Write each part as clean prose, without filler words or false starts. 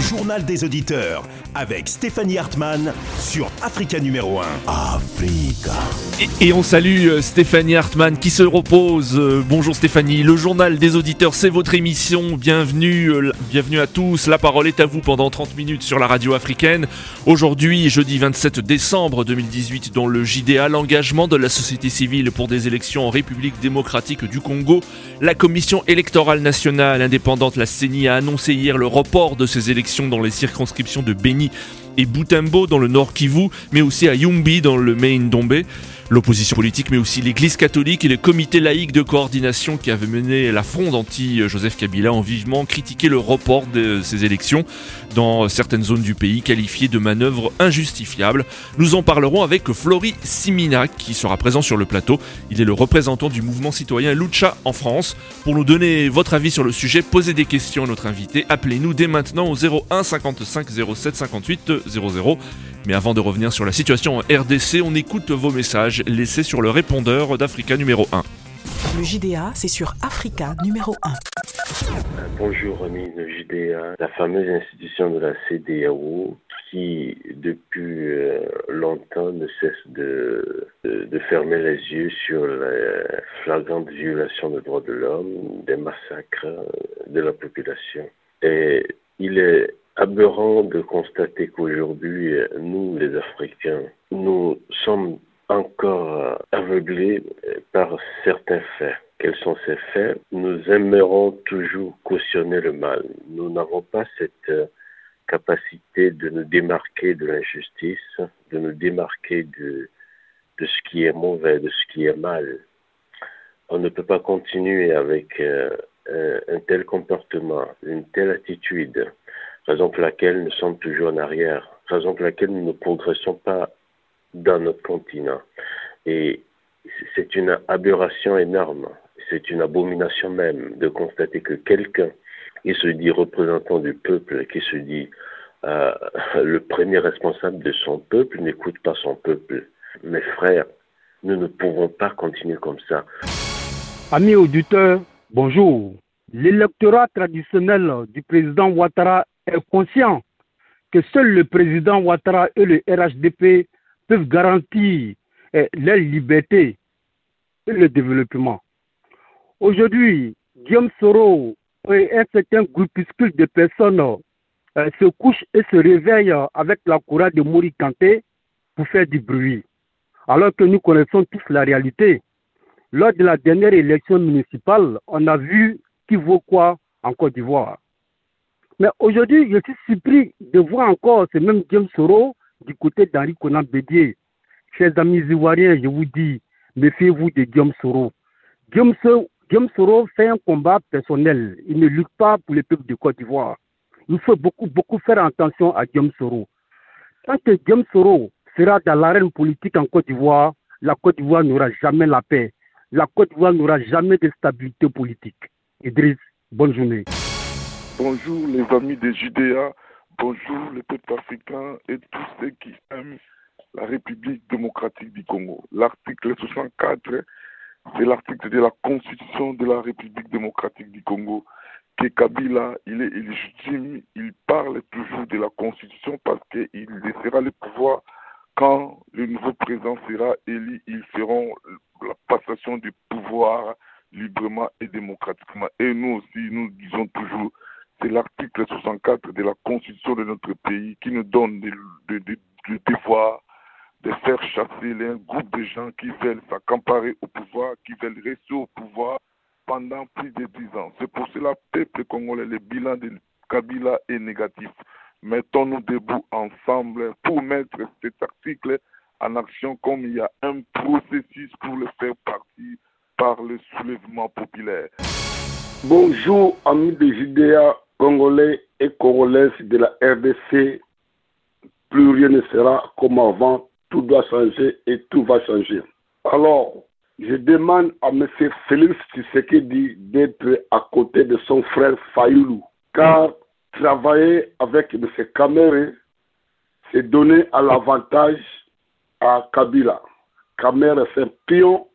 journal des auditeurs avec Stéphanie Hartmann sur Africa numéro 1. Africa. Et on salue Stéphanie Hartmann qui se repose. Bonjour Stéphanie, le journal des auditeurs, c'est votre émission. Bienvenue à tous. La parole est à vous pendant 30 minutes sur la radio africaine. Aujourd'hui, jeudi 27 décembre 2018, dans le JDA, l'engagement de la société civile pour des élections en République démocratique du Congo. La commission électorale nationale indépendante, la CENI, a annoncé hier le report de ces élections dans les circonscriptions de Beni et Butembo dans le Nord Kivu, mais aussi à Yumbi dans le Mai-Ndombe. L'opposition politique, mais aussi l'Église catholique et le comité laïque de coordination qui avait mené la fronde anti-Joseph Kabila ont vivement critiqué le report de ces élections dans certaines zones du pays, qualifiées de manœuvres injustifiables. Nous en parlerons avec Flory Simina qui sera présent sur le plateau. Il est le représentant du mouvement citoyen Lucha en France. Pour nous donner votre avis sur le sujet, posez des questions à notre invité. Appelez-nous dès maintenant au 01 55 07 58 00. Mais avant de revenir sur la situation en RDC, on écoute vos messages laissés sur le répondeur d'Africa numéro 1. Le JDA, c'est sur Africa numéro 1. Bonjour amis de JDA, la fameuse institution de la CEDEAO qui depuis longtemps ne cesse de fermer les yeux sur les flagrantes violations des droits de l'homme, des massacres de la population. Et il est aberrant de constater qu'aujourd'hui, nous les Africains, nous sommes encore aveuglés par certains faits. Quels sont ces faits? Nous aimerons toujours cautionner le mal. Nous n'avons pas cette capacité de nous démarquer de l'injustice, de nous démarquer de ce qui est mauvais, de ce qui est mal. On ne peut pas continuer avec un tel comportement, une telle attitude, raison pour laquelle nous sommes toujours en arrière, raison pour laquelle nous ne progressons pas dans notre continent. Et c'est une aberration énorme, c'est une abomination même de constater que quelqu'un qui se dit représentant du peuple, qui se dit le premier responsable de son peuple, n'écoute pas son peuple. Mes frères, nous ne pouvons pas continuer comme ça. Amis auditeurs, bonjour. L'électorat traditionnel du président Ouattara est conscient que seul le président Ouattara et le RHDP peuvent garantir leur liberté et le développement. Aujourd'hui, Guillaume Soro et un certain groupuscule de personnes se couchent et se réveillent avec la courage de Mori Kanté pour faire du bruit. Alors que nous connaissons tous la réalité. Lors de la dernière élection municipale, on a vu qui vaut quoi en Côte d'Ivoire. Mais aujourd'hui, je suis surpris de voir encore ce même Guillaume Soro du côté d'Henri Konan Bédié. Chers amis ivoiriens, je vous dis, méfiez-vous de Guillaume Soro. Guillaume Soro fait un combat personnel. Il ne lutte pas pour le peuple de Côte d'Ivoire. Il faut beaucoup faire attention à Guillaume Soro. Tant que Guillaume Soro sera dans l'arène politique en Côte d'Ivoire, la Côte d'Ivoire n'aura jamais la paix. La Côte d'Ivoire n'aura jamais de stabilité politique. Idriss, bonne journée. Bonjour les amis des JDA, bonjour les peuples africains et tous ceux qui aiment la République démocratique du Congo. L'article 64, c'est l'article de la Constitution de la République démocratique du Congo. Que Kabila, il est illégitime, il parle toujours de la Constitution parce qu'il laissera le pouvoir quand le nouveau président sera élu. Ils feront la passation du pouvoir librement et démocratiquement. Et nous aussi, nous disons toujours, c'est l'article 64 de la Constitution de notre pays qui nous donne le devoir de faire chasser un groupe de gens qui veulent s'accaparer au pouvoir, qui veulent rester au pouvoir pendant plus de 10 ans. C'est pour cela, peuple congolais, le bilan de Kabila est négatif. Mettons-nous debout ensemble pour mettre cet article en action comme il y a un processus pour le faire partir par le soulèvement populaire. Bonjour amis de JDA, Congolais et Congolaises de la RDC. Plus rien ne sera comme avant, tout doit changer et tout va changer. Alors, je demande à M. Félix Tshisekedi d'être à côté de son frère Fayoulou, car travailler avec M. Kamere, c'est donner à l'avantage à Kabila. Kamere, c'est un pion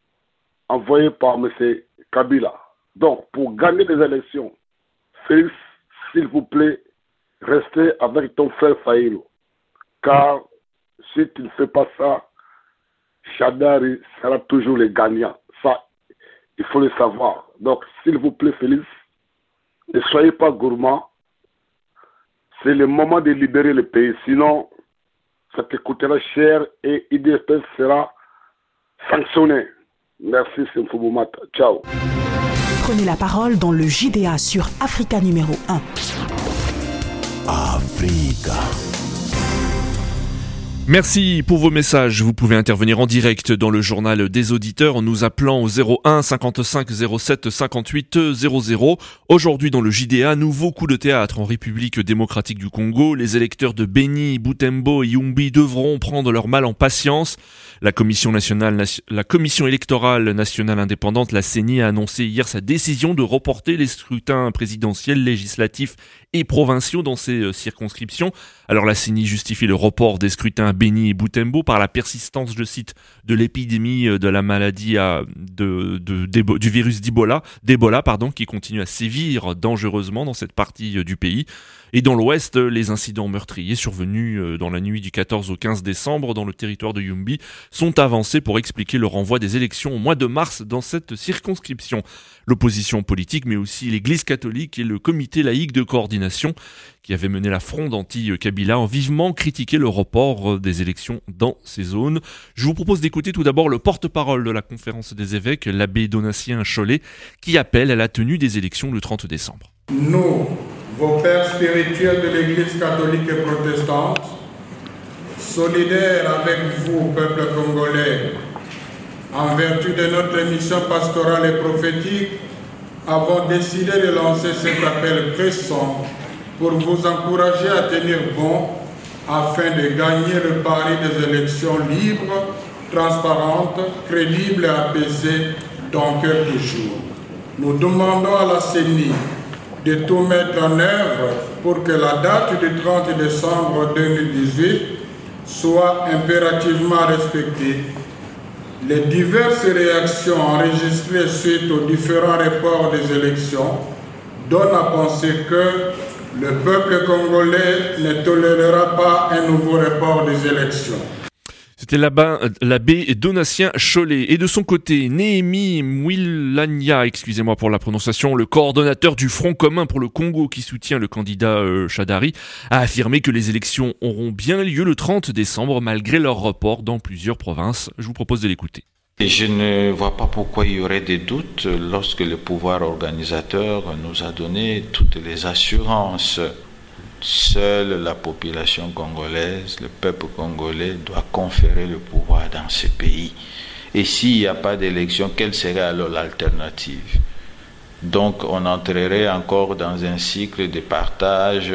envoyé par M. Kabila. Donc, pour gagner des élections, Félix, s'il vous plaît, rester avec ton frère Faïlo. Car si tu ne fais pas ça, Chadari sera toujours le gagnant. Ça, il faut le savoir. Donc, s'il vous plaît, Félix, ne soyez pas gourmand. C'est le moment de libérer le pays. Sinon, ça te coûtera cher et IDFS sera sanctionné. Merci, c'est Mfoumata. Ciao. Prenez la parole dans le JDA sur Africa numéro 1. Africa. Merci pour vos messages. Vous pouvez intervenir en direct dans le journal des auditeurs en nous appelant au 01 55 07 58 00. Aujourd'hui dans le JDA, nouveau coup de théâtre en République démocratique du Congo. Les électeurs de Beni, Butembo et Yumbi devront prendre leur mal en patience. La commission électorale nationale indépendante, la CENI, a annoncé hier sa décision de reporter les scrutins présidentiels, législatifs et provinciaux dans ces circonscriptions. Alors la CENI justifie le report des scrutins à Beni et Butembo par la persistance, je cite, de l'épidémie de la maladie du virus d'Ebola, qui continue à sévir dangereusement dans cette partie du pays. Et dans l'ouest, les incidents meurtriers survenus dans la nuit du 14 au 15 décembre dans le territoire de Yumbi sont avancés pour expliquer le renvoi des élections au mois de mars dans cette circonscription. L'opposition politique, mais aussi l'Église catholique et le comité laïque de coordination qui avait mené la fronde anti-Kabila ont vivement critiqué le report des élections dans ces zones. Je vous propose d'écouter tout d'abord le porte-parole de la conférence des évêques, l'abbé Donatien Cholet, qui appelle à la tenue des élections le 30 décembre. Nous, vos pères spirituels de l'Église catholique et protestante, solidaires avec vous, peuple congolais, en vertu de notre mission pastorale et prophétique, avons décidé de lancer cet appel pressant pour vous encourager à tenir bon afin de gagner le pari des élections libres, transparentes, crédibles et apaisées dans quelques jours. Nous demandons à la CENI de tout mettre en œuvre pour que la date du 30 décembre 2018 soit impérativement respectée. Les diverses réactions enregistrées suite aux différents reports des élections donnent à penser que le peuple congolais ne tolérera pas un nouveau report des élections. C'était l'abbé Donatien Cholet. Et de son côté, Néhémie Mwilanya, excusez-moi pour la prononciation, le coordonnateur du Front commun pour le Congo qui soutient le candidat Chadari, a affirmé que les élections auront bien lieu le 30 décembre malgré leur report dans plusieurs provinces. Je vous propose de l'écouter. Et je ne vois pas pourquoi il y aurait des doutes lorsque le pouvoir organisateur nous a donné toutes les assurances. Seule la population congolaise, le peuple congolais doit conférer le pouvoir dans ce pays. Et s'il n'y a pas d'élection, quelle serait alors l'alternative? Donc on entrerait encore dans un cycle de partage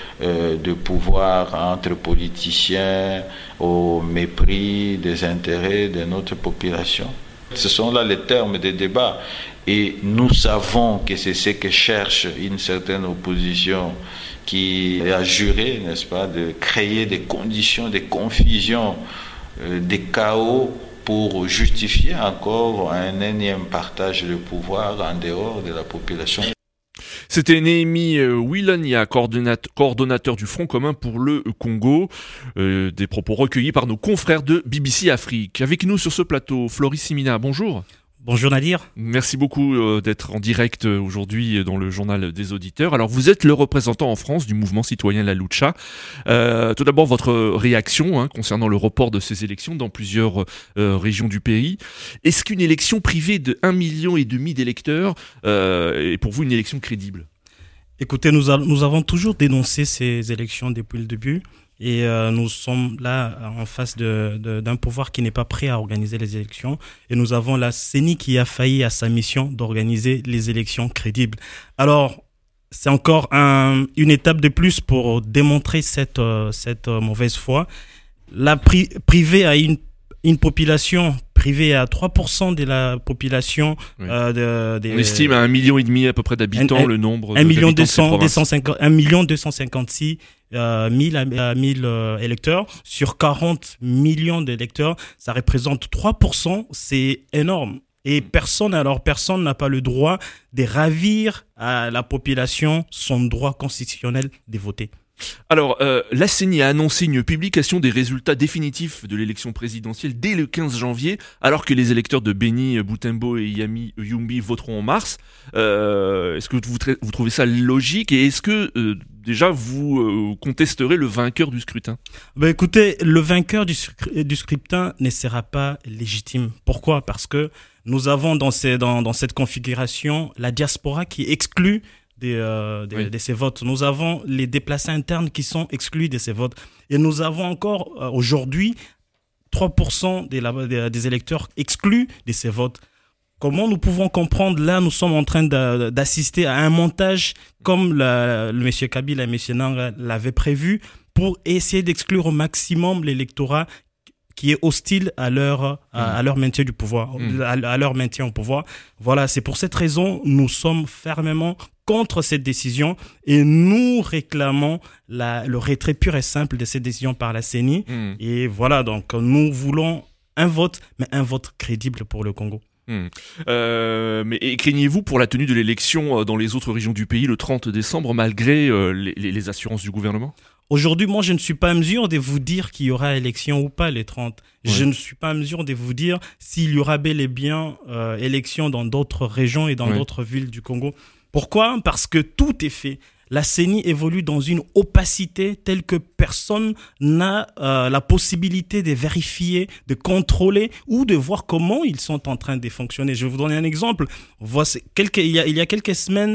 de pouvoir entre politiciens au mépris des intérêts de notre population. Ce sont là les termes des débats. Et nous savons que c'est ce que cherche une certaine opposition qui a juré, n'est-ce pas, de créer des conditions de confusion, des chaos pour justifier encore un énième partage de pouvoir en dehors de la population. C'était Néhémie Mwilanya, coordonnateur du Front commun pour le Congo. Des propos recueillis par nos confrères de BBC Afrique. Avec nous sur ce plateau, Floris Simina, bonjour. Bonjour Nadir. Merci beaucoup d'être en direct aujourd'hui dans le journal des auditeurs. Alors vous êtes le représentant en France du mouvement citoyen La Lucha. Tout d'abord votre réaction concernant le report de ces élections dans plusieurs régions du pays. Est-ce qu'une élection privée de 1,5 million d'électeurs est pour vous une élection crédible? Écoutez, nous avons toujours dénoncé ces élections depuis le début. Et nous sommes là en face d'un pouvoir qui n'est pas prêt à organiser les élections. Et nous avons la CENI qui a failli à sa mission d'organiser les élections crédibles. Alors, c'est encore une étape de plus pour démontrer cette mauvaise foi. La privée à une population privée à 3% de la population. Oui. On estime à 1,5 million à peu près d'habitants le nombre d'habitants de ces provinces. 1,256 000 électeurs sur 40 millions d'électeurs. Ça représente 3%. C'est énorme. Et personne n'a pas le droit de ravir à la population son droit constitutionnel de voter. Alors, la CENI a annoncé une publication des résultats définitifs de l'élection présidentielle dès le 15 janvier, alors que les électeurs de Béni, Boutembo et Yumbi voteront en mars. Est-ce que vous trouvez ça logique et est-ce que déjà vous contesterez le vainqueur du scrutin ? Écoutez, le vainqueur du scrutin ne sera pas légitime. Pourquoi ? Parce que nous avons dans cette configuration la diaspora qui est exclue de ces votes. Nous avons les déplacés internes qui sont exclus de ces votes. Et nous avons encore aujourd'hui 3% des électeurs exclus de ces votes. Comment nous pouvons comprendre ? Là, nous sommes en train d'assister à un montage comme le M. Kabila et M. Nanga l'avaient prévu pour essayer d'exclure au maximum l'électorat qui est hostile à leur maintien du pouvoir, à leur maintien au pouvoir. Voilà, c'est pour cette raison nous sommes fermement contre cette décision et nous réclamons le retrait pur et simple de cette décision par la CENI. Et voilà, donc nous voulons un vote, mais un vote crédible pour le Congo. Mais craignez-vous pour la tenue de l'élection dans les autres régions du pays le 30 décembre malgré les assurances du gouvernement ? Aujourd'hui, moi, je ne suis pas à mesure de vous dire qu'il y aura élection ou pas les 30. Ouais. Je ne suis pas à mesure de vous dire s'il y aura bel et bien élection dans d'autres régions et dans d'autres villes du Congo. Pourquoi ? Parce que tout est fait. La CENI évolue dans une opacité telle que personne n'a la possibilité de vérifier, de contrôler ou de voir comment ils sont en train de fonctionner. Je vais vous donner un exemple. Il y a quelques semaines,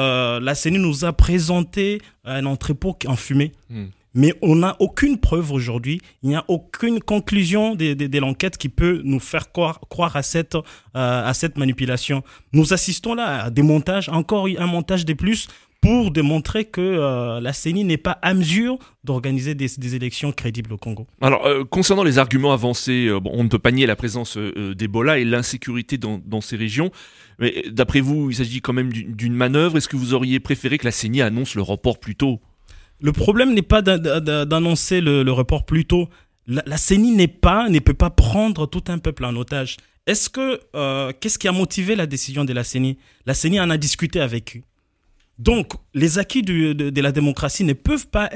la CENI nous a présenté un entrepôt en fumée. Mais on n'a aucune preuve aujourd'hui, il n'y a aucune conclusion de l'enquête qui peut nous faire croire à cette manipulation. Nous assistons là à des montages, encore un montage de plus, pour démontrer que la CENI n'est pas à mesure d'organiser des élections crédibles au Congo. Alors, concernant les arguments avancés, on ne peut pas nier la présence d'Ebola et l'insécurité dans ces régions. Mais d'après vous, il s'agit quand même d'une manœuvre. Est-ce que vous auriez préféré que la CENI annonce le report plus tôt ? Le problème n'est pas d'annoncer le report plus tôt. La CENI ne peut pas prendre tout un peuple en otage. Qu'est-ce qui a motivé la décision de la CENI ? La CENI en a discuté avec eux. Donc, les acquis de la démocratie ne peuvent pas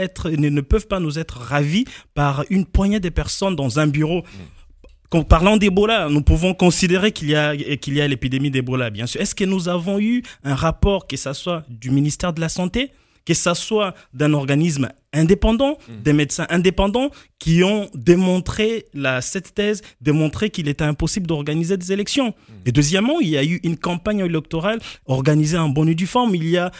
nous être ravis par une poignée de personnes dans un bureau. Parlant d'Ebola, nous pouvons considérer qu'il y a l'épidémie d'Ebola, bien sûr. Est-ce que nous avons eu un rapport, que ce soit du ministère de la Santé, que ce soit d'un organisme indépendant, des médecins indépendants qui ont démontré cette thèse, démontré qu'il était impossible d'organiser des élections. Et deuxièmement, il y a eu une campagne électorale organisée en bonne et due forme. Il y a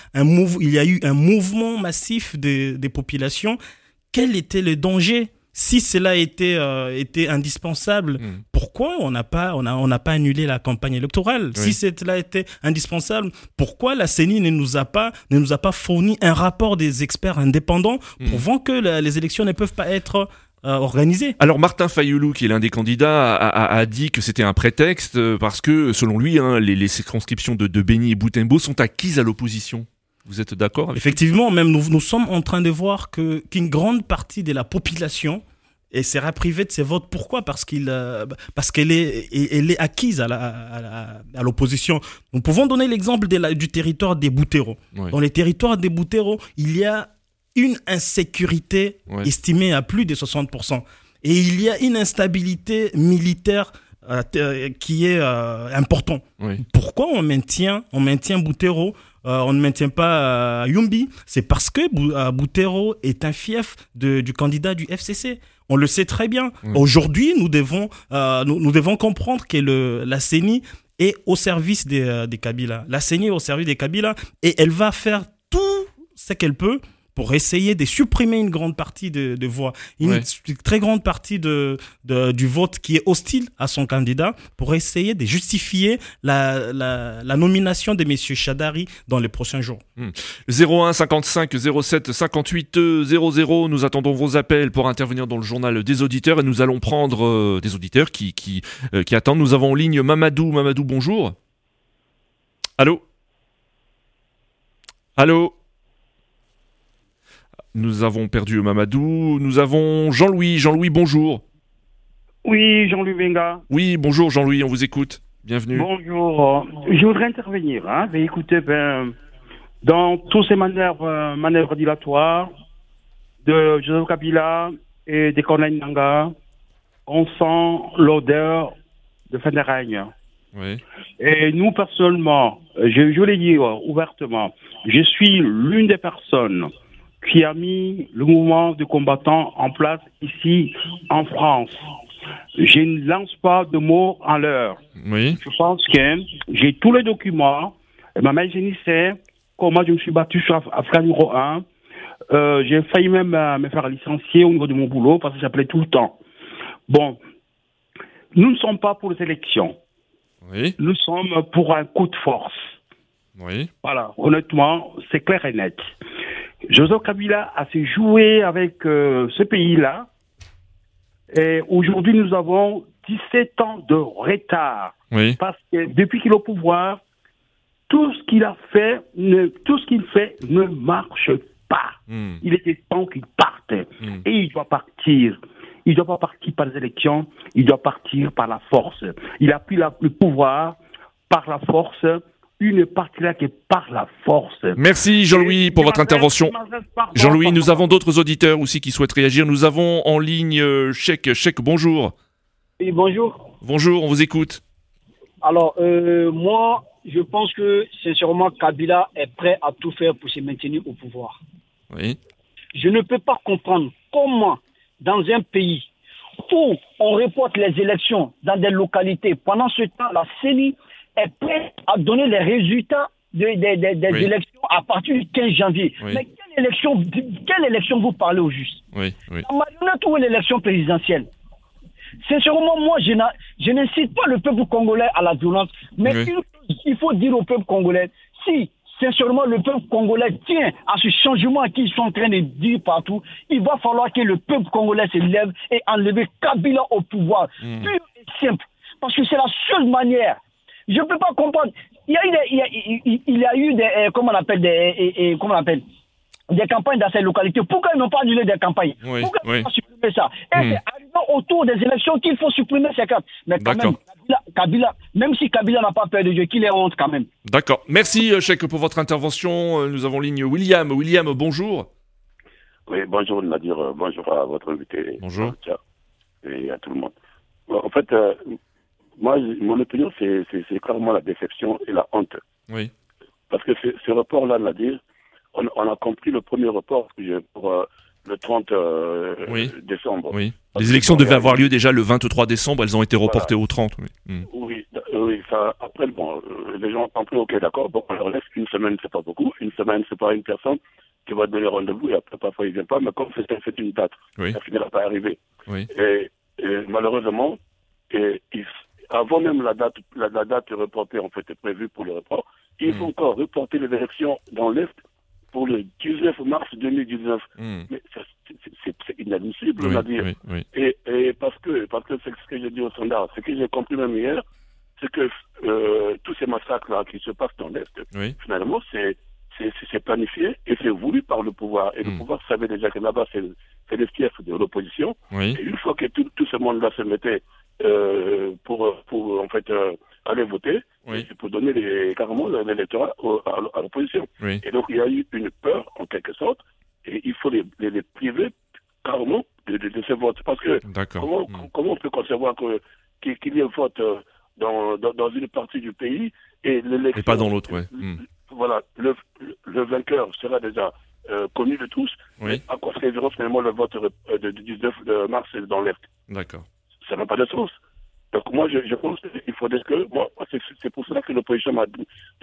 eu un mouvement massif des populations. Quel était le danger ? Si cela était indispensable, pourquoi on n'a pas annulé la campagne électorale ? Si cela était indispensable, pourquoi la CENI ne nous a pas fourni un rapport des experts indépendants prouvant que les élections ne peuvent pas être organisées ? Alors Martin Fayoulou, qui est l'un des candidats, a dit que c'était un prétexte parce que, selon lui, les circonscriptions de Béni et Boutembo sont acquises à l'opposition. Vous êtes d'accord avec Effectivement, même nous sommes en train de voir qu'une grande partie de la population sera privée de ses votes. Pourquoi ? Parce qu'elle est acquise à l'opposition. Nous pouvons donner l'exemple du territoire des Boutero. Dans les territoires des Boutero, il y a une insécurité estimée à plus de 60%. Et il y a une instabilité militaire qui est importante. Pourquoi on maintient Boutero ? On ne maintient pas Yumbi, c'est parce que Boutero est un fief du candidat du FCC. On le sait très bien. Aujourd'hui, nous devons comprendre que la CENI est au service des Kabila. La CENI est au service des Kabila et elle va faire tout ce qu'elle peut pour essayer de supprimer une grande partie de voix, une très grande partie du vote qui est hostile à son candidat, pour essayer de justifier la nomination de M. Chadari dans les prochains jours. 01 55 07 58 00, nous attendons vos appels pour intervenir dans le journal des auditeurs et nous allons prendre des auditeurs qui attendent. Nous avons en ligne Mamadou. Mamadou, bonjour. Allô ? Nous avons perdu Mamadou. Nous avons Jean-Louis. Jean-Louis, bonjour. Oui, Jean-Louis Benga. Oui, bonjour Jean-Louis, on vous écoute. Bienvenue. Bonjour. Je voudrais intervenir. Écoutez, dans tous ces manœuvres dilatoires de Joseph Kabila et des Corneille Nangaa, on sent l'odeur de fin de règne. Oui. Et nous, personnellement, je l'ai dit ouvertement, je suis l'une des personnes qui a mis le mouvement de combattants en place ici en France. Je ne lance pas de mots en l'air. Oui. Je pense que j'ai tous les documents. Et ma mère génissait comment je me suis battu sur Africa numéro 1. J'ai failli même me faire licencier au niveau de mon boulot parce que j'appelais tout le temps. Bon, nous ne sommes pas pour les élections. Oui. Nous sommes pour un coup de force. Oui. Voilà, honnêtement, c'est clair et net. Joseph Kabila a se joué avec ce pays-là. Et aujourd'hui, nous avons 17 ans de retard. Oui. Parce que depuis qu'il est au pouvoir, tout ce qu'il fait ne marche pas. Il était temps qu'il parte. Et il doit partir. Il ne doit pas partir par les élections, il doit partir par la force. Il a pris le pouvoir par la force, une partie là qui est par la force. Merci Jean-Louis pour votre intervention. Jean-Louis, nous avons d'autres auditeurs aussi qui souhaitent réagir. Nous avons en ligne Cheikh. Cheikh, bonjour. Oui, bonjour. Bonjour, on vous écoute. Alors, moi, je pense que sincèrement, Kabila est prêt à tout faire pour se maintenir au pouvoir. Oui. Je ne peux pas comprendre comment, dans un pays où on reporte les élections dans des localités, pendant ce temps, la CENI est prête à donner les résultats des élections à partir du 15 janvier. Oui. Mais quelle élection vous parlez au juste? Oui. La marionnette ou l'élection présidentielle? Sincèrement, moi, je n'incite pas le peuple congolais à la violence, mais il faut dire au peuple congolais, si sincèrement le peuple congolais tient à ce changement qu'ils sont en train de dire partout, il va falloir que le peuple congolais se lève et enlève Kabila au pouvoir. Pur et simple. Parce que c'est la seule manière. Je ne peux pas comprendre. Il y a eu des, comment on appelle, des campagnes dans ces localités. Pourquoi ils n'ont pas annulé des campagnes? Pourquoi ils n'ont pas supprimé ça? Et c'est arrivé autour des élections qu'il faut supprimer ces cartes. Mais quand même, Kabila, même si Kabila n'a pas peur de Dieu, qu'il ait honte quand même. D'accord. Merci Cheikh pour votre intervention. Nous avons en ligne William. William, bonjour. Oui, bonjour Nadir. Bonjour à votre invité. Bonjour. Et à tout le monde. En fait, moi, mon opinion, c'est clairement la déception et la honte. Oui. Parce que ce report-là, Nadir, on a compris le premier report pour le 30 décembre. Oui. Les élections devaient avoir lieu déjà le 23 décembre, elles ont été reportées au 30. Oui, ça, après, bon, les gens ont compris, ok, d'accord, bon, on leur laisse une semaine, c'est pas beaucoup, une semaine, c'est pas une personne qui va donner rendez-vous et après, parfois, il vient pas, mais comme c'est une date, ça finira par arriver. Oui. Et malheureusement, avant même la date reportée, en fait, est prévue pour le report, il faut encore reporter les élections dans l'Est pour le 19 mars 2019. Mais c'est inadmissible, on va dire. Et parce que c'est ce que j'ai dit au sondage, ce que j'ai compris même hier, c'est que tous ces massacres-là qui se passent dans l'Est, finalement, c'est planifié et c'est voulu par le pouvoir. Et le pouvoir savait déjà que là-bas, c'est le fief de l'opposition. Et une fois que tout ce monde-là se mettait pour en fait aller voter, c'est pour donner carrément l'électorat à l'opposition. Et donc il y a eu une peur en quelque sorte et il faut les priver carrément de ce vote parce que comment on peut concevoir qu'il y ait un vote dans une partie du pays et l'élection et pas dans l'autre. Voilà, le vainqueur sera déjà connu de tous. Mais à quoi servira finalement le vote du 19 mars dans l'Est? D'accord. Ça n'a pas de sens. Donc moi, je pense qu'il faudrait que... Moi, c'est pour cela que l'opposition m'a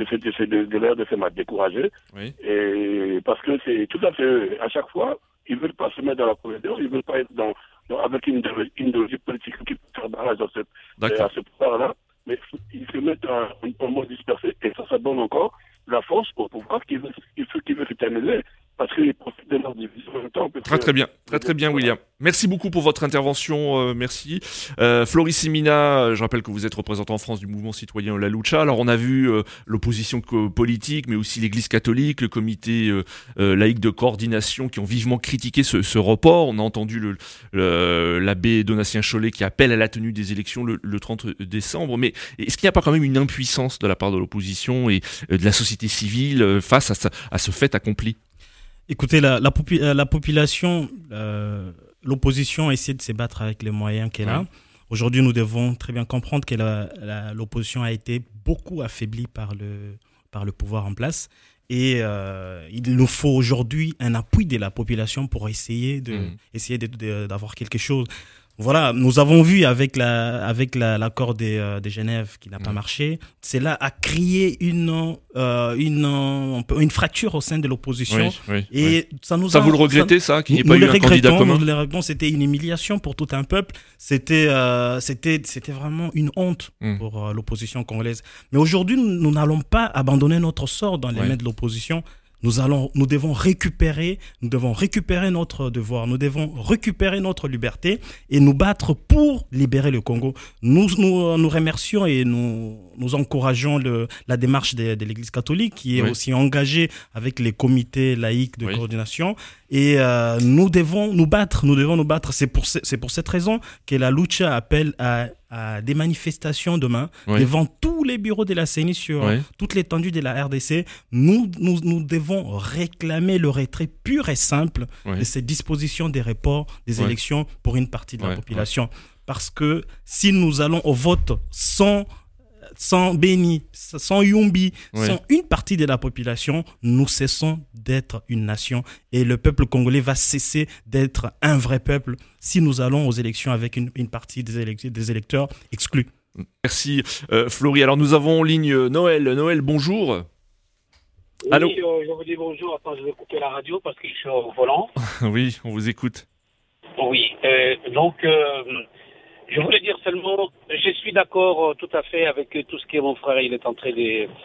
découragé. Et parce que c'est tout à fait... À chaque fois, ils ne veulent pas se mettre dans la corridor, ils ne veulent pas être avec une idéologie politique qui peut faire barrage à ce pouvoir-là. Mais ils se mettent en mode dispersé. Et ça donne encore la force au pouvoir qui veut s'éterniser parce qu'ils profitent de leur division en même temps. Très bien, William. Merci beaucoup pour votre intervention, merci. Floris Simina, je rappelle que vous êtes représentant en France du mouvement citoyen La Lucha. Alors on a vu l'opposition politique, mais aussi l'Église catholique, le comité laïque de coordination qui ont vivement critiqué ce report. On a entendu l'abbé Donatien Chollet qui appelle à la tenue des élections le 30 décembre. Mais est-ce qu'il n'y a pas quand même une impuissance de la part de l'opposition et de la société civile face à ce fait accompli ? Écoutez, la population, l'opposition essaie de se battre avec les moyens qu'elle a. Aujourd'hui, nous devons très bien comprendre que l'opposition a été beaucoup affaiblie par le pouvoir en place. Et il nous faut aujourd'hui un appui de la population pour essayer d'avoir quelque chose. Voilà, nous avons vu avec l'accord de Genève qui n'a pas marché, cela a créé une fracture au sein de l'opposition. Et ça vous le regrettez, ça, qu'il n'y ait pas eu un candidat commun? Nous le regrettons, c'était une humiliation pour tout un peuple. C'était vraiment une honte pour l'opposition congolaise. Mais aujourd'hui, nous n'allons pas abandonner notre sort dans les mains de l'opposition. Nous devons récupérer notre devoir, nous devons récupérer notre liberté et nous battre pour libérer le Congo. Nous remercions et nous encourageons la démarche de l'Église catholique qui est aussi engagée avec les comités laïques de coordination. Et nous devons nous battre. C'est pour cette raison que la Lucha appelle à des manifestations demain devant tous les bureaux de la CENI sur toute l'étendue de la RDC. Nous devons réclamer le retrait pur et simple de ces dispositions des reports des élections pour une partie de la population. Parce que si nous allons au vote sans Béni, sans Yumbi, sans une partie de la population, nous cessons d'être une nation et le peuple congolais va cesser d'être un vrai peuple si nous allons aux élections avec une partie des électeurs exclus. Merci Floris. Alors nous avons en ligne Noël. Noël, bonjour. Allô. Oui, je vous dis bonjour. Attends, je vais couper la radio parce que je suis au volant. Oui, on vous écoute. Oui, donc... je voulais dire seulement, je suis d'accord tout à fait avec tout ce que mon frère il est en train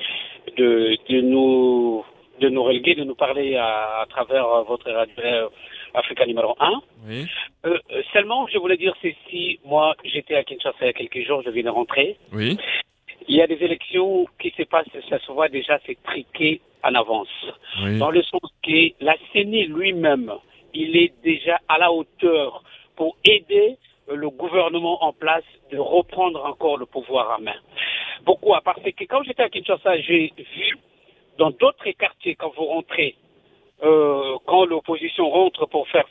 de nous reléguer, de nous parler à travers votre radio Africa numéro 1. Oui. Seulement, je voulais dire ceci, moi j'étais à Kinshasa il y a quelques jours, je viens de rentrer. Oui. Il y a des élections qui se passent, ça se voit déjà, c'est triqué en avance. Oui. Dans le sens que la CENI lui-même, il est déjà à la hauteur pour aider le gouvernement en place de reprendre encore le pouvoir en main. Pourquoi? Parce que quand j'étais à Kinshasa, j'ai vu dans d'autres quartiers, quand vous rentrez, quand l'opposition rentre pour faire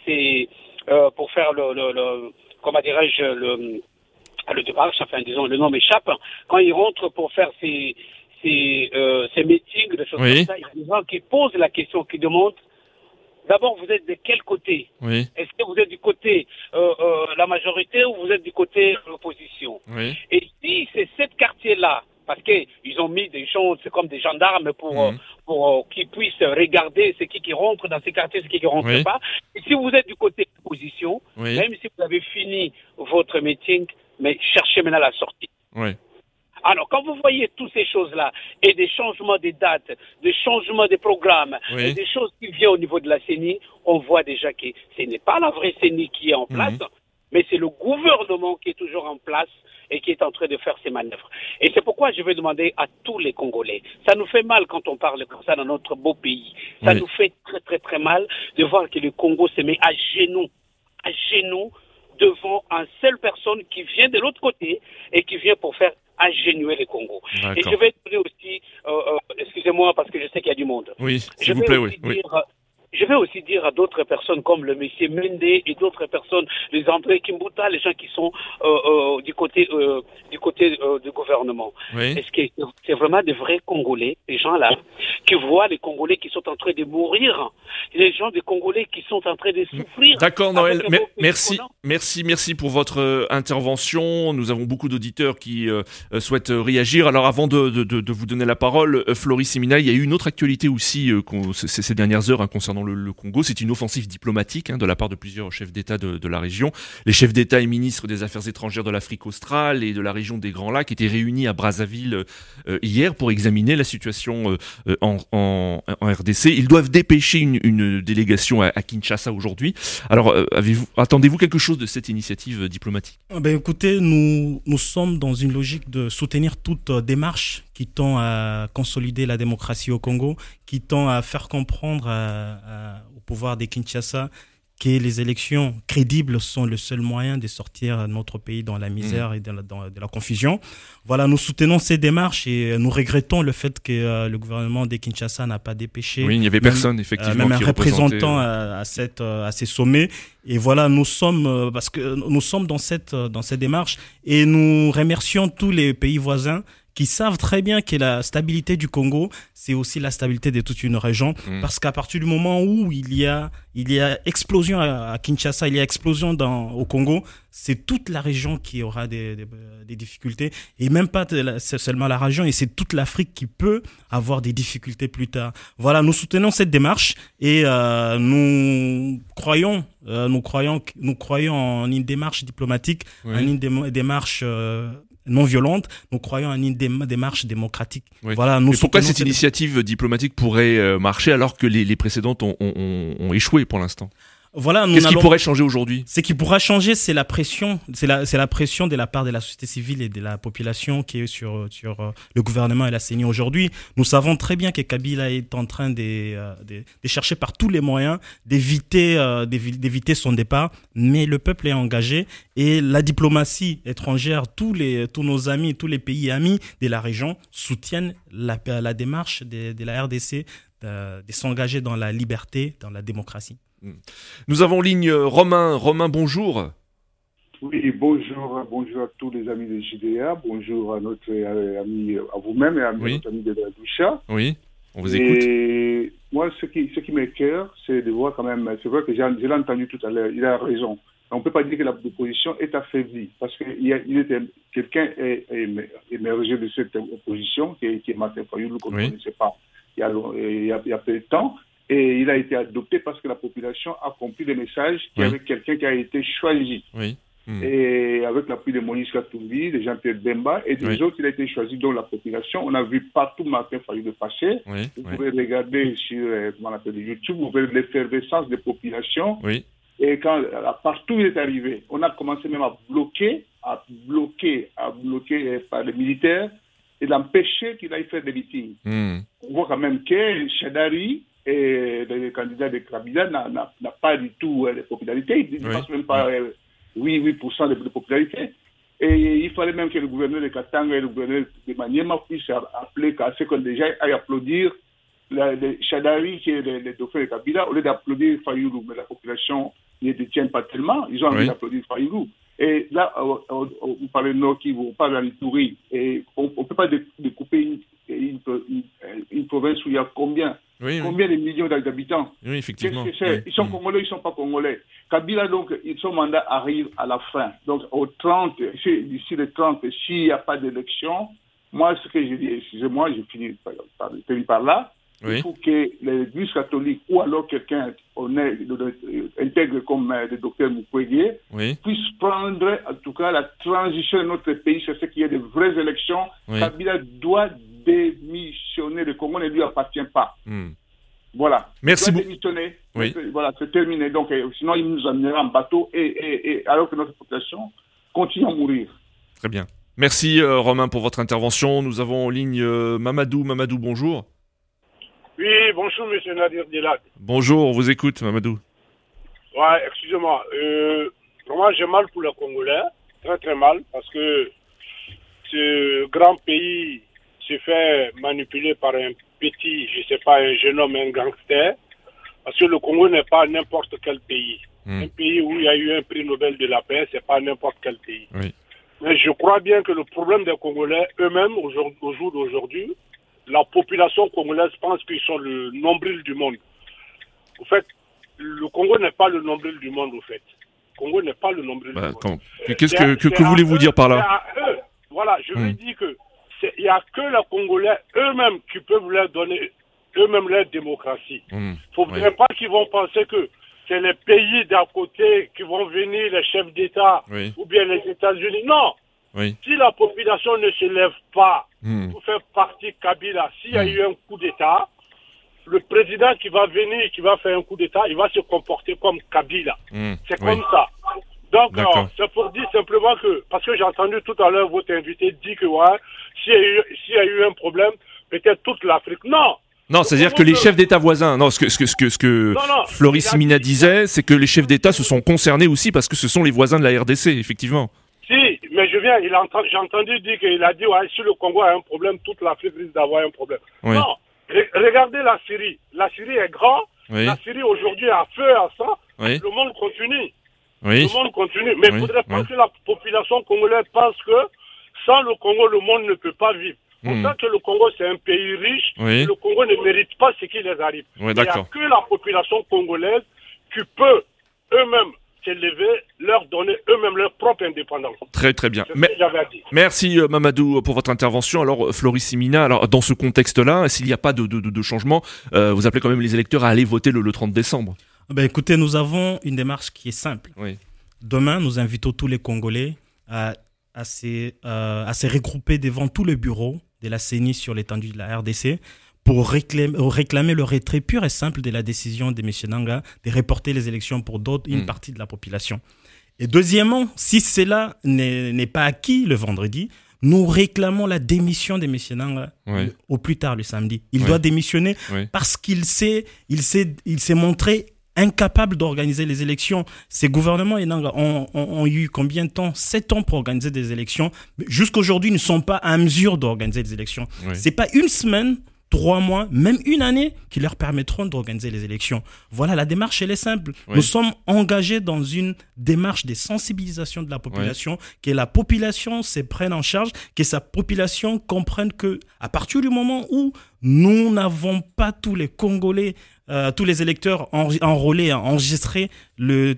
comment dirais-je, le démarche, enfin disons le nom m'échappe, quand ils rentrent pour faire ces meetings, des choses comme ça, il y a des gens qui posent la question, qui demandent d'abord, vous êtes de quel côté? Oui. Est-ce que vous êtes du côté la majorité ou vous êtes du côté l'opposition? Oui. Et si c'est ce quartier-là, parce qu'ils ont mis des gens, c'est comme des gendarmes pour qu'ils puissent regarder ce qui rentre dans ces quartiers, ce qui ne rentre pas. Et si vous êtes du côté l'opposition, même si vous avez fini votre meeting, mais cherchez maintenant la sortie. Oui. Alors, quand vous voyez toutes ces choses-là, et des changements des dates, des changements des programmes, et des choses qui viennent au niveau de la CENI, on voit déjà que ce n'est pas la vraie CENI qui est en place, mais c'est le gouvernement qui est toujours en place et qui est en train de faire ses manœuvres. Et c'est pourquoi je vais demander à tous les Congolais, ça nous fait mal quand on parle comme ça dans notre beau pays, ça nous fait très très très mal de voir que le Congo se met à genoux devant une seule personne qui vient de l'autre côté et qui vient pour faire agenouiller le Congo. D'accord. Et je vais donner aussi, excusez-moi parce que je sais qu'il y a du monde. Oui, s'il vous plaît, oui. Je vais aussi dire à d'autres personnes comme le monsieur Mende et d'autres personnes, les André Kimbuta, les gens qui sont du côté du gouvernement. Est-ce que c'est vraiment des vrais Congolais, ces gens-là, qui voient les Congolais qui sont en train de mourir, les gens des Congolais qui sont en train de souffrir? D'accord, Noël. Merci pour votre intervention. Nous avons beaucoup d'auditeurs qui souhaitent réagir. Alors, avant de vous donner la parole, Floris Simina, il y a eu une autre actualité aussi ces dernières heures concernant le Congo. C'est une offensive diplomatique de la part de plusieurs chefs d'État de la région. Les chefs d'État et ministres des Affaires étrangères de l'Afrique australe et de la région des Grands Lacs étaient réunis à Brazzaville hier pour examiner la situation en RDC. Ils doivent dépêcher une délégation à Kinshasa aujourd'hui. Alors, attendez-vous quelque chose de cette initiative diplomatique ? Écoutez, nous sommes dans une logique de soutenir toute démarche qui tend à consolider la démocratie au Congo, qui tend à faire comprendre au pouvoir de Kinshasa que les élections crédibles sont le seul moyen de sortir notre pays dans la misère et de la confusion. Voilà, nous soutenons ces démarches et nous regrettons le fait que le gouvernement de Kinshasa n'a pas dépêché. Oui, il n'y avait personne, effectivement, même un représentant à ces sommets. Et voilà, nous sommes parce que nous sommes dans cette démarche et nous remercions tous les pays voisins qui savent très bien que la stabilité du Congo, c'est aussi la stabilité de toute une région. Parce qu'à partir du moment où il y a explosion à Kinshasa, il y a explosion au Congo, c'est toute la région qui aura des difficultés. Et même pas seulement la région, et c'est toute l'Afrique qui peut avoir des difficultés plus tard. Voilà, nous soutenons cette démarche et nous croyons en une démarche diplomatique, en une démarche non violente. Nous croyons en une démarche démocratique. Oui. Voilà, mais pourquoi cette initiative diplomatique pourrait marcher alors que les précédentes ont échoué pour l'instant ? Voilà, qu'est-ce qui pourrait changer aujourd'hui ? Ce qui pourra changer, c'est la pression, c'est la pression de la part de la société civile et de la population qui est sur le gouvernement et la CENI aujourd'hui. Nous savons très bien que Kabila est en train de chercher par tous les moyens d'éviter son départ, mais le peuple est engagé et la diplomatie étrangère, tous nos amis, tous les pays amis de la région soutiennent la démarche de la RDC de s'engager dans la liberté, dans la démocratie. Nous avons en ligne Romain. Romain, bonjour. Oui, bonjour à tous les amis de JDA, bonjour à notre ami, à vous-même et à notre ami de la Doucha. Oui, on vous écoute. Et moi, ce qui m'écoeure, c'est de voir quand même, c'est vrai que je l'ai entendu tout à l'heure, il a raison. On ne peut pas dire que l'opposition est affaiblie, parce que quelqu'un est émergé de cette opposition, qui est Martin Fayoulou, qu'on ne connaissait pas il y a peu de temps. Et il a été adopté parce que la population a compris le message qu'il y avait quelqu'un qui a été choisi. Oui. Et avec l'appui de Moïse Katumbi, de Jean-Pierre Bemba et des autres, il a été choisi dans la population. On a vu partout Martin Fayoulou passer. Vous pouvez regarder sur YouTube, vous verrez l'effervescence des populations. Et quand partout il est arrivé, on a commencé même à bloquer par les militaires et l'empêcher qu'il aille faire des meetings. On voit quand même que Chadari et le candidat de Kabila n'a pas du tout de popularité. Il ne passe même pas 8% de popularité. Et il fallait même que le gouverneur de Katanga et le gouverneur de Maniema puissent appeler à ce qu'on déjà aille applaudir Chadari, qui est le dauphin de Kabila, au lieu d'applaudir Fayoulou. Mais la population ne détient pas tellement. Ils ont envie d'applaudir Fayoulou. Et là, vous parlez de Nord Kivu, on parle d'Ituri. Et on ne peut pas découper une province où il y a combien de millions d'habitants. Oui, effectivement. Qu'est-ce que c'est ? Ils sont congolais, ils ne sont pas congolais. Kabila, donc, son mandat arrive à la fin. Donc, d'ici le 30, s'il n'y a pas d'élection, moi, ce que je dis, excusez-moi, je finis par là. Il faut que l'Église catholique ou alors quelqu'un intègre comme le docteur Mukwege puisse prendre en tout cas la transition de notre pays sur ce qui est de vraies élections. Kabila doit démissionner. Le Congo ne lui appartient pas. Voilà. Merci beaucoup. Démissionner. Voilà, c'est terminé. Donc, sinon, il nous amènera en bateau et alors que notre population continue à mourir. Très bien. Merci Romain pour votre intervention. Nous avons en ligne Mamadou. Mamadou, bonjour. Oui, bonjour, monsieur Nadir Delac. Bonjour, on vous écoute, Mamadou. Ouais, excusez-moi. Vraiment, j'ai mal pour les Congolais. Très, très mal. Parce que ce grand pays se fait manipuler par un petit, je ne sais pas, un jeune homme, un gangster. Parce que le Congo n'est pas n'importe quel pays. Un pays où il y a eu un prix Nobel de la paix, c'est pas n'importe quel pays. Mais je crois bien que le problème des Congolais eux-mêmes, au jour d'aujourd'hui, la population congolaise pense qu'ils sont le nombril du monde. En fait, le Congo n'est pas le nombril du monde, au fait. Le Congo n'est pas le nombril du monde. Qu'est-ce que voulez-vous dire par là ? Voilà, je veux dire que il n'y a que les Congolais eux-mêmes qui peuvent leur donner eux-mêmes leur démocratie. Il ne faudrait pas qu'ils vont penser que c'est les pays d'à côté qui vont venir, les chefs d'État, ou bien les États-Unis. Non. Si la population ne se lève pas pour faire partie Kabila, s'il y a eu un coup d'État, le président qui va venir, qui va faire un coup d'État, il va se comporter comme Kabila. C'est comme ça. Donc, c'est pour dire simplement que, parce que j'ai entendu tout à l'heure votre invité dire que s'il y a eu un problème, peut-être toute l'Afrique. Non, c'est-à-dire que les chefs d'État voisins, ce que Floris Mina disait, c'est que les chefs d'État se sont concernés aussi parce que ce sont les voisins de la RDC, effectivement. Si, mais j'ai entendu dire qu'il a dit, si le Congo a un problème, toute l'Afrique risque d'avoir un problème. Non, regardez la Syrie. La Syrie est grande. La Syrie aujourd'hui a feu à sang. Le monde continue. Le monde continue. Mais il ne faudrait pas que la population congolaise pense que sans le Congo, le monde ne peut pas vivre. Pour ça que le Congo, c'est un pays riche. Le Congo ne mérite pas ce qui les arrive. Il n'y a que la population congolaise qui peut eux-mêmes s'élever, leur donner eux-mêmes leur propre indépendance. Très très bien. Merci Mamadou pour votre intervention. Alors Floris Mina, dans ce contexte-là, s'il n'y a pas de changement, vous appelez quand même les électeurs à aller voter le 30 décembre. Écoutez, nous avons une démarche qui est simple. Demain, nous invitons tous les Congolais à se regrouper devant tous les bureaux de la CENI sur l'étendue de la RDC pour réclamer le retrait pur et simple de la décision de M. Nanga de reporter les élections pour une partie de la population. Et deuxièmement, si cela n'est pas acquis le vendredi, nous réclamons la démission de M. Nanga au plus tard le samedi. Il doit démissionner parce qu'il s'est montré incapable d'organiser les élections. Ces gouvernements et Nanga ont eu combien de temps? 7 ans pour organiser des élections. Jusqu'aujourd'hui, ils ne sont pas à mesure d'organiser des élections. C'est pas une semaine, 3 mois, même une année qui leur permettront d'organiser les élections. Voilà, la démarche, elle est simple. Nous sommes engagés dans une démarche de sensibilisation de la population, que la population se prenne en charge, que sa population comprenne que à partir du moment où nous n'avons pas tous les Congolais, tous les électeurs enrôlés, enregistrés le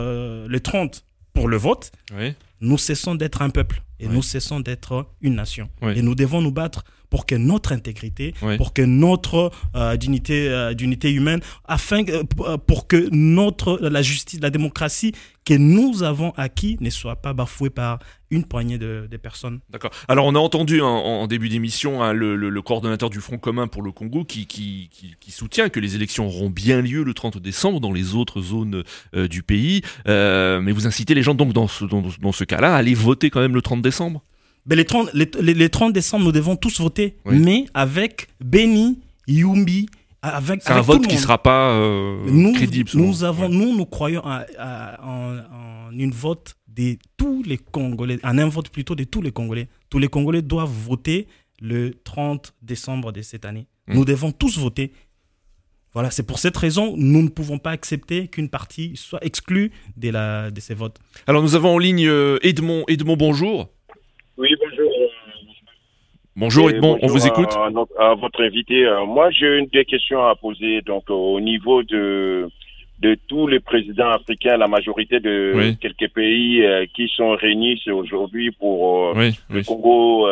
30 pour le vote, nous cessons d'être un peuple et nous cessons d'être une nation. Et nous devons nous battre pour que notre intégrité, pour que notre dignité humaine, pour que la justice, la démocratie que nous avons acquis ne soit pas bafouée par une poignée de personnes. D'accord. Alors on a entendu en début d'émission le coordonnateur du Front commun pour le Congo qui soutient que les élections auront bien lieu le 30 décembre dans les autres zones du pays. Mais vous incitez les gens donc dans ce cas-là à aller voter quand même le 30 décembre. Mais les 30 décembre, nous devons tous voter, mais avec Beni, Yumbi, c'est un vote qui ne sera pas crédible. Nous croyons en une vote de tous les Congolais, en un vote plutôt de tous les Congolais. Tous les Congolais doivent voter le 30 décembre de cette année. Nous devons tous voter. Voilà, c'est pour cette raison nous ne pouvons pas accepter qu'une partie soit exclue de ces votes. Alors nous avons en ligne Edmond. Edmond, bonjour. Oui, bonjour. Bonjour Edmond, on vous écoute. À votre invité, moi j'ai des questions à poser. Donc au niveau de tous les présidents africains, la majorité de quelques pays qui sont réunis aujourd'hui pour le Congo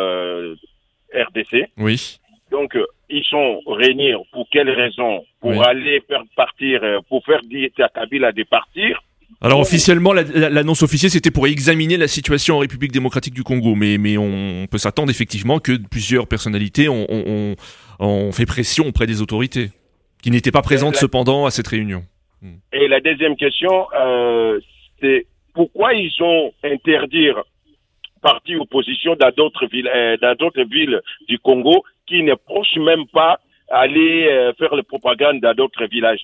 RDC. Oui. Donc ils sont réunis pour quelles raisons? Pour aller faire partir, pour faire dire à Kabila de partir. Alors officiellement, l'annonce officielle, c'était pour examiner la situation en République démocratique du Congo, mais on peut s'attendre effectivement que plusieurs personnalités ont fait pression auprès des autorités, qui n'étaient pas présentes cependant à cette réunion. Et la deuxième question, c'est pourquoi ils ont interdit parti opposition dans d'autres villes du Congo qui ne penchent même pas aller faire la propagande dans d'autres villages?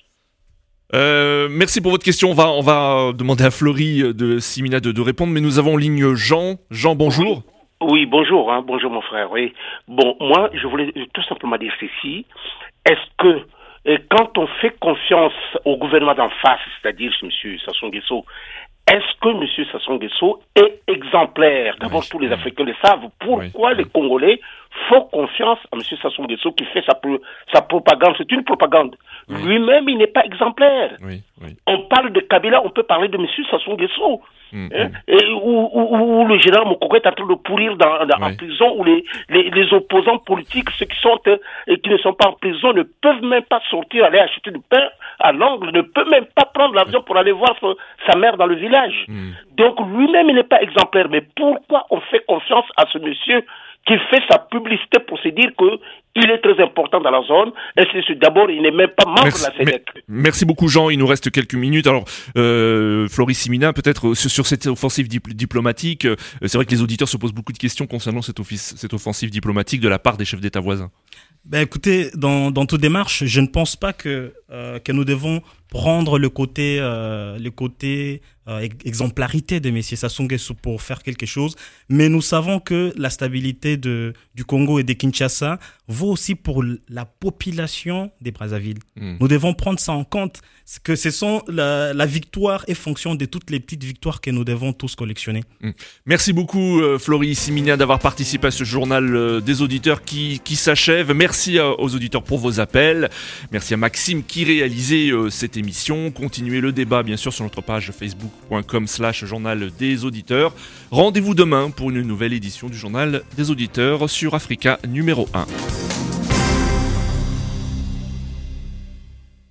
Merci pour votre question. On va demander à Floris de Simina de répondre, mais nous avons en ligne Jean. Jean, bonjour. Oui, bonjour. Bonjour mon frère. Oui. Bon, moi, je voulais tout simplement dire ceci. Est-ce que quand on fait confiance au gouvernement d'en face, c'est-à-dire M. Sassou Nguesso, est-ce que M. Sassou Nguesso est exemplaire? D'abord, tous les Africains le savent. Pourquoi les Congolais faut confiance à M. Sassou Nguesso qui fait sa propagande. C'est une propagande. Oui. Lui-même, il n'est pas exemplaire. Oui. On parle de Kabila, on peut parler de M. Sassou Nguesso. Où le général Mokoko est en train de pourrir en prison, où les opposants politiques, ceux qui sont et qui ne sont pas en prison, ne peuvent même pas sortir, aller acheter du pain à l'angle, ne peut même pas prendre l'avion pour aller voir sa mère dans le village. Donc lui-même, il n'est pas exemplaire. Mais pourquoi on fait confiance à ce monsieur qui fait sa publicité pour se dire qu'il est très important dans la zone, et c'est d'abord, il n'est même pas membre de la CEDEC. Merci beaucoup Jean, il nous reste quelques minutes. Alors, Floris Simina, peut-être sur cette offensive diplomatique, c'est vrai que les auditeurs se posent beaucoup de questions concernant cette offensive diplomatique de la part des chefs d'État voisins. Écoutez, dans toute démarche, je ne pense pas que nous devons prendre le côté exemplarité de M. Sassou Nguesso pour faire quelque chose, mais nous savons que la stabilité du Congo et de Kinshasa vaut aussi pour la population des Brazzaville. Nous devons prendre ça en compte, que ce sont la victoire est fonction de toutes les petites victoires que nous devons tous collectionner. Merci beaucoup Floris Simina d'avoir participé à ce journal des auditeurs qui s'achève. Merci aux auditeurs pour vos appels. Merci à Maxime qui réalisait cette émission. Continuez le débat bien sûr sur notre page facebook.com/journal des auditeurs. Rendez-vous demain pour une nouvelle édition du journal des auditeurs sur Africa numéro 1.